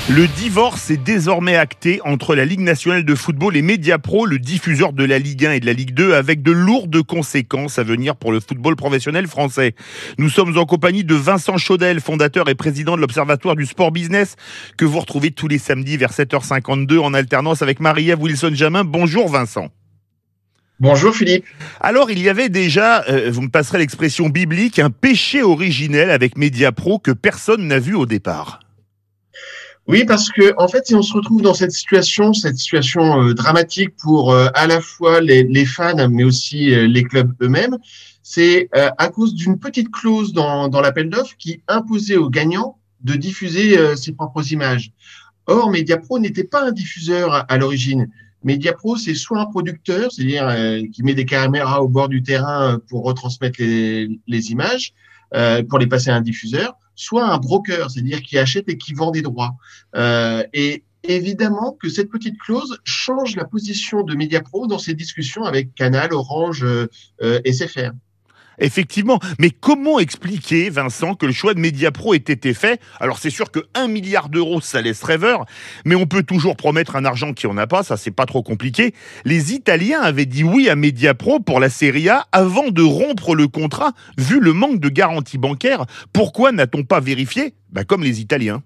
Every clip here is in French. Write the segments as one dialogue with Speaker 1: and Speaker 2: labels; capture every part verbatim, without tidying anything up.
Speaker 1: Le divorce est désormais acté entre la Ligue nationale de football et Mediapro, le diffuseur de la Ligue un et de la Ligue deux, avec de lourdes conséquences à venir pour le football professionnel français. Nous sommes en compagnie de Vincent Chaudel, fondateur et président de l'Observatoire du sport business, que vous retrouvez tous les samedis vers sept heures cinquante-deux en alternance avec Marie-Ève Wilson-Jamin. Bonjour Vincent.
Speaker 2: Bonjour Philippe.
Speaker 1: Alors il y avait déjà, euh, vous me passerez l'expression biblique, un péché originel avec Mediapro que personne n'a vu au départ.
Speaker 2: Oui, parce que en fait, si on se retrouve dans cette situation, cette situation euh, dramatique pour euh, à la fois les, les fans, mais aussi euh, les clubs eux-mêmes, c'est euh, à cause d'une petite clause dans, dans l'appel d'offres qui imposait aux gagnants de diffuser euh, ses propres images. Or, Mediapro n'était pas un diffuseur à, à l'origine. Mediapro, c'est soit un producteur, c'est-à-dire euh, qui met des caméras au bord du terrain pour retransmettre les, les images, euh, pour les passer à un diffuseur, soit un broker, c'est-à-dire qui achète et qui vend des droits. Euh, et évidemment que cette petite clause change la position de Mediapro dans ses discussions avec Canal, Orange, euh, euh, S F R.
Speaker 1: Effectivement, mais comment expliquer, Vincent, que le choix de Mediapro ait été fait? Alors c'est sûr que un milliard d'euros, ça laisse rêveur, mais on peut toujours promettre un argent qui en a pas, ça c'est pas trop compliqué. Les Italiens avaient dit oui à Mediapro pour la Serie A avant de rompre le contrat, vu le manque de garantie bancaire. Pourquoi n'a-t-on pas vérifié? Bah, comme les Italiens.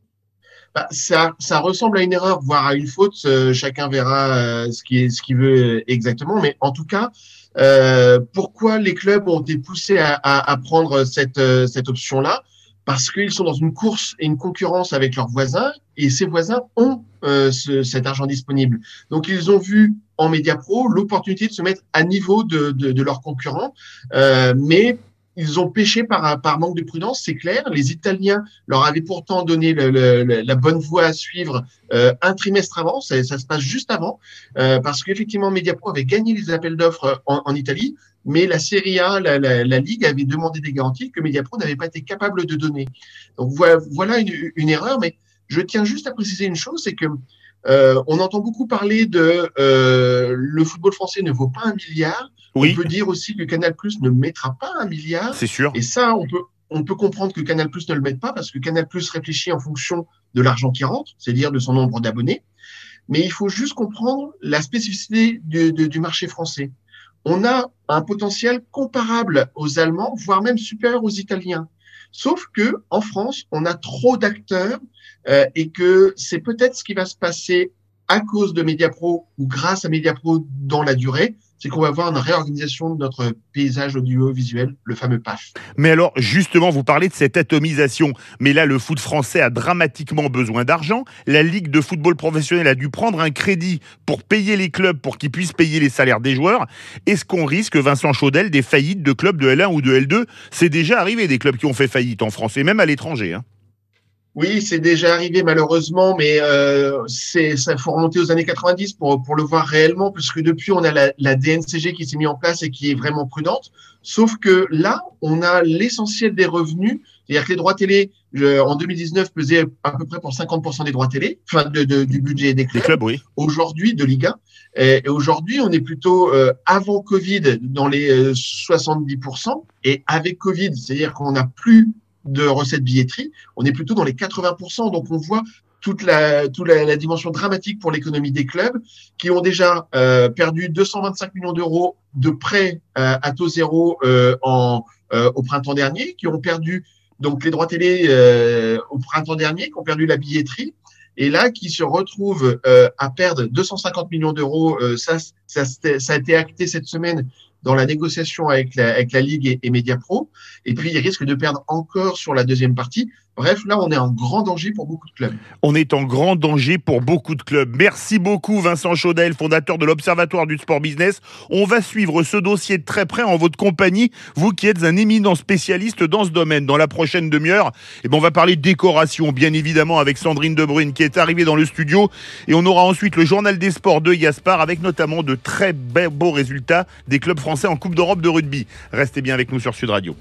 Speaker 2: Bah, ça, ça ressemble à une erreur, voire à une faute. Euh, chacun verra euh, ce qu'il ce qu'il veut exactement. Mais en tout cas, euh, pourquoi les clubs ont été poussés à, à, à prendre cette, euh, cette option-là? Parce qu'ils sont dans une course et une concurrence avec leurs voisins, et ces voisins ont euh, ce, cet argent disponible. Donc, ils ont vu en Mediapro l'opportunité de se mettre à niveau de, de, de leurs concurrents, euh, mais ils ont péché par, par manque de prudence, c'est clair. Les Italiens leur avaient pourtant donné le, le, la bonne voie à suivre euh, un trimestre avant, ça, ça se passe juste avant, euh, parce qu'effectivement, Mediapro avait gagné les appels d'offres en, en Italie, mais la Serie A, la, la, la Ligue avait demandé des garanties que Mediapro n'avait pas été capable de donner. Donc voilà, voilà une, une erreur, mais je tiens juste à préciser une chose, c'est que Euh, on entend beaucoup parler de euh, le football français ne vaut pas un milliard.
Speaker 1: Oui.
Speaker 2: On peut dire aussi que Canal+ ne mettra pas un milliard.
Speaker 1: C'est sûr.
Speaker 2: Et ça, on peut, on peut comprendre que Canal+ ne le mette pas parce que Canal+ réfléchit en fonction de l'argent qui rentre, c'est-à-dire de son nombre d'abonnés. Mais il faut juste comprendre la spécificité du, du, du marché français. On a un potentiel comparable aux Allemands, voire même supérieur aux Italiens. Sauf que en France, on a trop d'acteurs euh, et que c'est peut-être ce qui va se passer à cause de Mediapro ou grâce à Mediapro dans la durée, c'est qu'on va avoir une réorganisation de notre paysage audiovisuel, le fameux P A F.
Speaker 1: Mais alors, justement, vous parlez de cette atomisation. Mais là, le foot français a dramatiquement besoin d'argent. La Ligue de football professionnel a dû prendre un crédit pour payer les clubs, pour qu'ils puissent payer les salaires des joueurs. Est-ce qu'on risque, Vincent Chaudel, des faillites de clubs de L un ou de L deux? C'est déjà arrivé, des clubs qui ont fait faillite en France, et même à l'étranger, hein.
Speaker 2: Oui, c'est déjà arrivé malheureusement, mais euh, c'est ça faut remonter aux années quatre-vingt-dix pour pour le voir réellement, puisque depuis on a la, la D N C G qui s'est mise en place et qui est vraiment prudente. Sauf que là, on a l'essentiel des revenus, c'est-à-dire que les droits télé je, en deux mille dix-neuf pesaient à peu près pour cinquante pour cent des droits télé, enfin de, de, du budget des clubs.
Speaker 1: Des clubs, oui.
Speaker 2: Aujourd'hui, de Ligue un. Et, et aujourd'hui, on est plutôt euh, avant Covid dans les euh, soixante-dix pour cent, et avec Covid, c'est-à-dire qu'on n'a plus de recettes billetterie, on est plutôt dans les quatre-vingts pour cent. Donc, on voit toute la, toute la, la dimension dramatique pour l'économie des clubs qui ont déjà euh, perdu deux cent vingt-cinq millions d'euros de prêts euh, à taux zéro euh, en, euh, au printemps dernier, qui ont perdu donc les droits télé euh, au printemps dernier, qui ont perdu la billetterie. Et là, qui se retrouvent euh, à perdre deux cent cinquante millions d'euros. Euh, ça, ça, ça a été acté cette semaine dans la négociation avec la, avec la Ligue et, et Mediapro. Et puis, ils risquent de perdre encore sur la deuxième partie. Bref, là, on est en grand danger pour beaucoup de clubs.
Speaker 1: On est en grand danger pour beaucoup de clubs. Merci beaucoup, Vincent Chaudel, fondateur de l'Observatoire du sport business. On va suivre ce dossier de très près en votre compagnie, vous qui êtes un éminent spécialiste dans ce domaine. Dans la prochaine demi-heure, eh ben, on va parler décoration, bien évidemment, avec Sandrine Debrune, qui est arrivée dans le studio. Et on aura ensuite le journal des sports de Yaspar, avec notamment de très beaux résultats des clubs français en Coupe d'Europe de rugby. Restez bien avec nous sur Sud Radio.